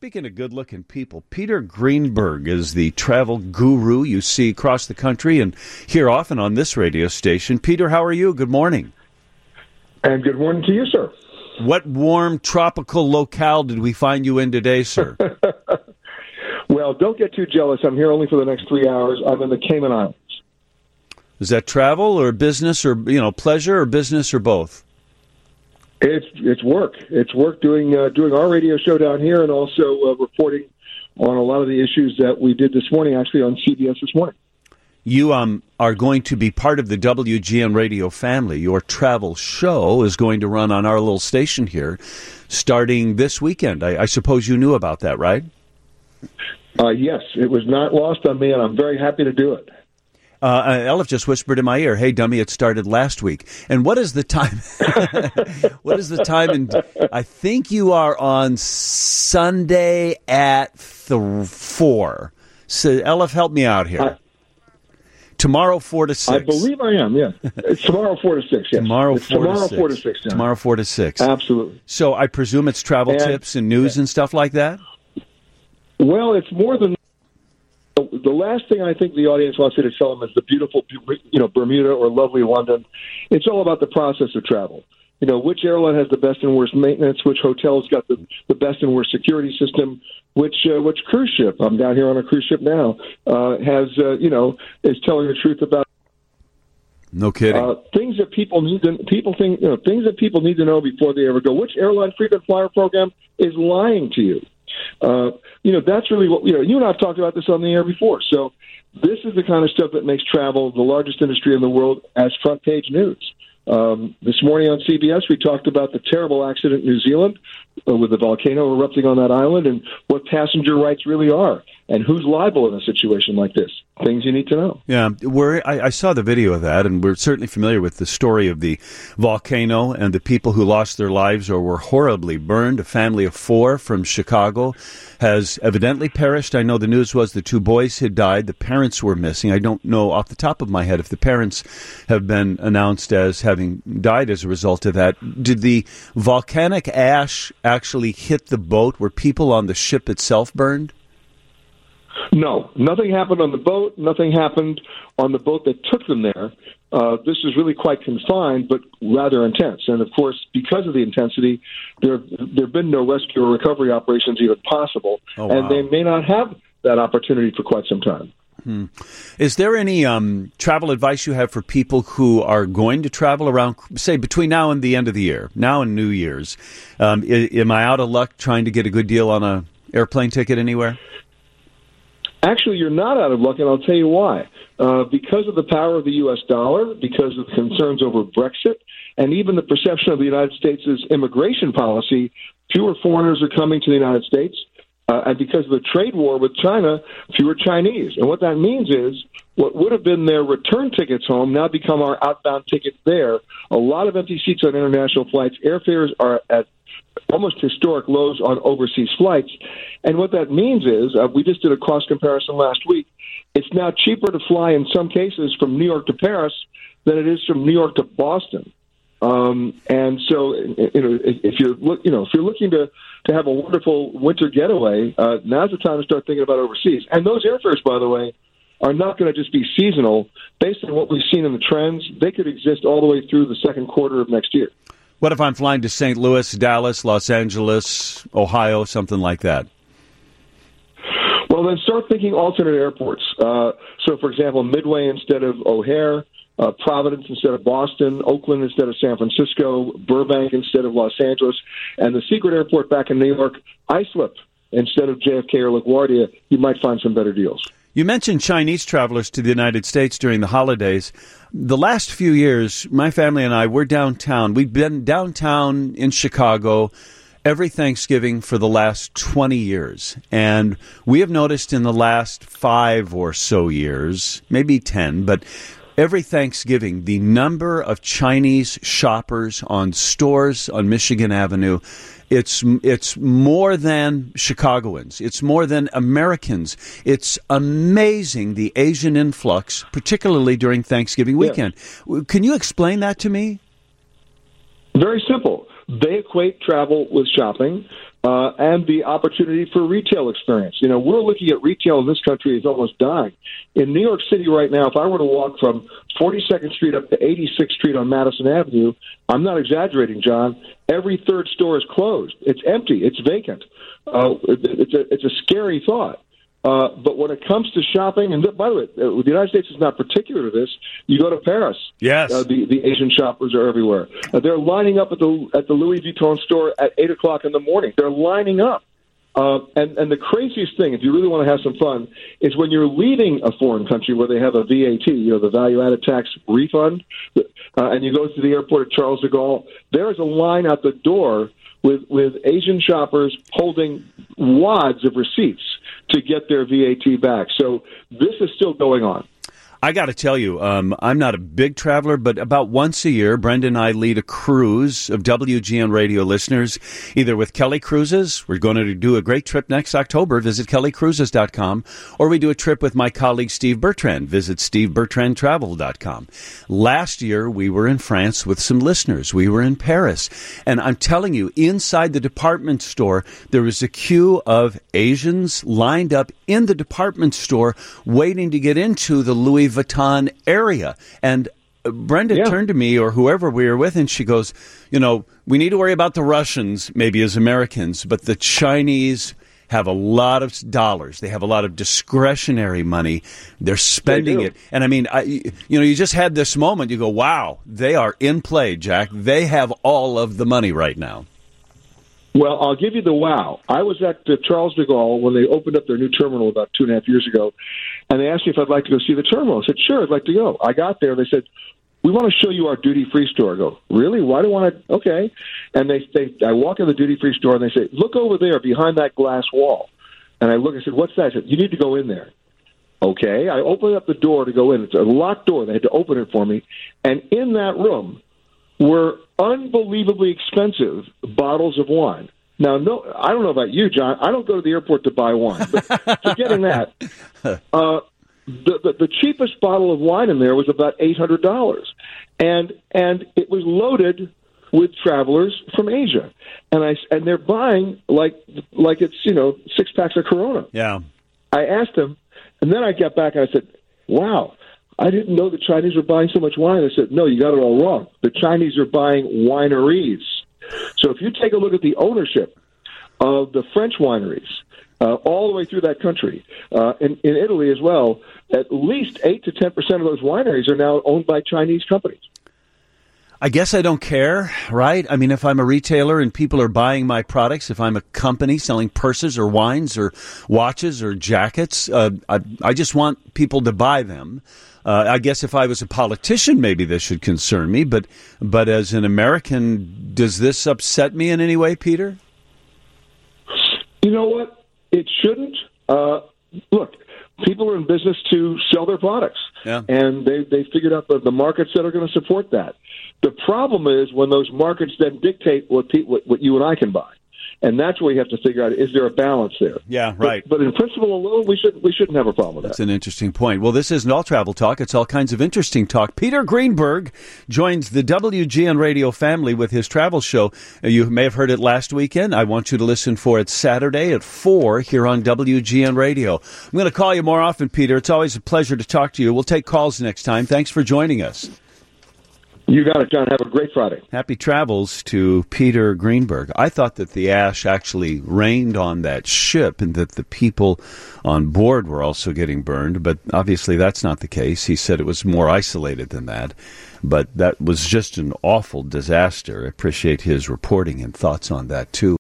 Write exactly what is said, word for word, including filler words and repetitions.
Speaking of good-looking people, Peter Greenberg is the travel guru you see across the country and hear often on this radio station. Peter, how are you? Good morning. And good morning to you, sir. What warm tropical locale did we find you in today, sir? Well, don't get too jealous. I'm here only for the next three hours. I'm in the Cayman Islands. Is that travel or business or, you know, pleasure or business or both? It's it's work. It's work doing uh, doing our radio show down here and also uh, reporting on a lot of the issues that we did this morning, actually on C B S this morning. You um are going to be part of the W G N radio family. Your travel show is going to run on our little station here starting this weekend. I, I suppose you knew about that, right? Uh, yes, it was not lost on me, and I'm very happy to do it. Uh, Elif just whispered in my ear, "Hey, dummy, it started last week." And what is the time? What is the time? And I think you are on Sunday at th- four. So, Elif, help me out here. I, tomorrow, four to six. I believe I am. Yeah, it's tomorrow, four to six. Yes. Tomorrow, it's four tomorrow, to six. four to six. Yeah. Tomorrow, four to six. Absolutely. So, I presume it's travel and, tips and news yeah. and stuff like that. Well, it's more than. The last thing I think the audience wants you to tell them is the beautiful, you know, Bermuda or lovely London. It's all about the process of travel. You know, which airline has the best and worst maintenance, which hotel's got the, the best and worst security system, which uh, which cruise ship, I'm down here on a cruise ship now, uh, has, uh, you know, is telling the truth about. No kidding. Uh, things that people need to people think, you know, things that people need to know before they ever go. Which airline frequent flyer program is lying to you? Uh, you know, that's really what, you know, you and I have talked about this on the air before. So this is the kind of stuff that makes travel the largest industry in the world as front page news. Um, this morning on C B S, we talked about the terrible accident in New Zealand uh, with the volcano erupting on that island and what passenger rights really are and who's liable in a situation like this. Things you need to know. Yeah, we're, I, I saw the video of that, and we're certainly familiar with the story of the volcano and the people who lost their lives or were horribly burned. A family of four from Chicago has evidently perished. I know the news was the two boys had died. The parents were missing. I don't know off the top of my head if the parents have been announced as having died as a result of that. Did the volcanic ash actually hit the boat? Were people on the ship itself burned? No, nothing happened on the boat. Nothing happened on the boat that took them there. Uh, this is really quite confined, but rather intense. And, of course, because of the intensity, there there have been no rescue or recovery operations even possible. Oh, wow. And they may not have that opportunity for quite some time. Hmm. Is there any um, travel advice you have for people who are going to travel around, say, between now and the end of the year, now and New Year's? Um, I- am I out of luck trying to get a good deal on a airplane ticket anywhere? Actually, you're not out of luck, and I'll tell you why. Uh, because of the power of the U S dollar, because of concerns over Brexit, and even the perception of the United States' immigration policy, fewer foreigners are coming to the United States. Uh, and because of the trade war with China, fewer Chinese. And what that means is what would have been their return tickets home now become our outbound tickets there. A lot of empty seats on international flights. Airfares are at almost historic lows on overseas flights. And what that means is, uh, we just did a cost comparison last week, it's now cheaper to fly in some cases from New York to Paris than it is from New York to Boston. Um, and so, you know, if you're look, you know, if you're looking to, to have a wonderful winter getaway, uh, now's the time to start thinking about overseas. And those airfares, by the way, are not going to just be seasonal. Based on what we've seen in the trends, they could exist all the way through the second quarter of next year. What if I'm flying to Saint Louis, Dallas, Los Angeles, Ohio, something like that? Well, then start thinking alternate airports. Uh, so, for example, Midway instead of O'Hare, uh, Providence instead of Boston, Oakland instead of San Francisco, Burbank instead of Los Angeles, and the secret airport back in New York, Islip instead of J F K or LaGuardia. You might find some better deals. You mentioned Chinese travelers to the United States during the holidays. The last few years, my family and I, we're downtown. We've been downtown in Chicago every Thanksgiving for the last twenty years. And we have noticed in the last five or so years, maybe ten, but every Thanksgiving, the number of Chinese shoppers on stores on Michigan Avenue, it's it's more than Chicagoans. It's more than Americans. It's amazing, the Asian influx, particularly during Thanksgiving weekend. Yeah. Can you explain that to me? Very simple. They equate travel with shopping. uh, and the opportunity for retail experience. You know, we're looking at retail in this country is almost dying. In New York City right now, if I were to walk from forty-second Street up to eighty-sixth Street on Madison Avenue, I'm not exaggerating, John, every third store is closed. It's empty. It's vacant. Uh, it's, a, it's a scary thought. Uh, but when it comes to shopping, and by the way, uh, the United States is not particular to this. You go to Paris, yes, uh, the the Asian shoppers are everywhere. Uh, they're lining up at the at the Louis Vuitton store at eight o'clock in the morning. They're lining up, uh, and and the craziest thing, if you really want to have some fun, is when you're leaving a foreign country where they have a V A T, you know, the value added tax refund, uh, and you go to the airport at Charles de Gaulle. There is a line out the door with with Asian shoppers holding wads of receipts to get their V A T back. So this is still going on. I got to tell you, um, I'm not a big traveler, but about once a year, Brenda and I lead a cruise of W G N radio listeners, either with Kelly Cruises. We're going to do a great trip next October. Visit kelly cruises dot com. Or we do a trip with my colleague Steve Bertrand. Visit steve bertrand travel dot com. Last year, we were in France with some listeners. We were in Paris. And I'm telling you, inside the department store, there was a queue of Asians lined up in the department store waiting to get into the Louis Vuitton area. And Brenda yeah. turned to me, or whoever we were with, and she goes, you know, we need to worry about the Russians, maybe as Americans, but the Chinese have a lot of dollars. They have a lot of discretionary money. They're spending they it. And I mean, I, you know, you just had this moment. You go, wow, they are in play, Jack. They have all of the money right now. Well, I'll give you the wow. I was at the Charles de Gaulle when they opened up their new terminal about two and a half years ago, and they asked me if I'd like to go see the terminal. I said, sure, I'd like to go. I got there, and they said, we want to show you our duty-free store. I go, really? Why do I want to? Okay. And they, they, I walk in the duty-free store, and they say, look over there behind that glass wall. And I look, I said, what's that? I said, you need to go in there. Okay. I opened up the door to go in. It's a locked door. They had to open it for me. And in that room were unbelievably expensive bottles of wine. Now, no, I don't know about you, John. I don't go to the airport to buy wine. But forgetting that, uh, the, the the cheapest bottle of wine in there was about eight hundred dollars, and and it was loaded with travelers from Asia, and I and they're buying like like it's you know six packs of Corona. Yeah. I asked them, and then I got back and I said, "Wow, I didn't know the Chinese were buying so much wine." I said, "No, you got it all wrong. The Chinese are buying wineries." So if you take a look at the ownership of the French wineries uh, all the way through that country, uh, in, in Italy as well, at least eight to ten percent of those wineries are now owned by Chinese companies. I guess I don't care, right? I mean, if I'm a retailer and people are buying my products, if I'm a company selling purses or wines or watches or jackets, uh, I, I just want people to buy them. Uh, I guess if I was a politician, maybe this should concern me. But but as an American, does this upset me in any way, Peter? You know what? It shouldn't. Uh, look, people are in business to sell their products. Yeah. And they, they figured out the, the markets that are going to support that. The problem is when those markets then dictate what, pe- what, what you and I can buy. And that's where you have to figure out, is there a balance there? Yeah, right. But, but in principle alone, we, should, we shouldn't have a problem with that's that. That's an interesting point. Well, this isn't all travel talk. It's all kinds of interesting talk. Peter Greenberg joins the W G N Radio family with his travel show. You may have heard it last weekend. I want you to listen for it Saturday at four here on W G N Radio. I'm going to call you more often, Peter. It's always a pleasure to talk to you. We'll take calls next time. Thanks for joining us. You got it, John. Have a great Friday. Happy travels to Peter Greenberg. I thought that the ash actually rained on that ship and that the people on board were also getting burned, but obviously that's not the case. He said it was more isolated than that, but that was just an awful disaster. I appreciate his reporting and thoughts on that, too.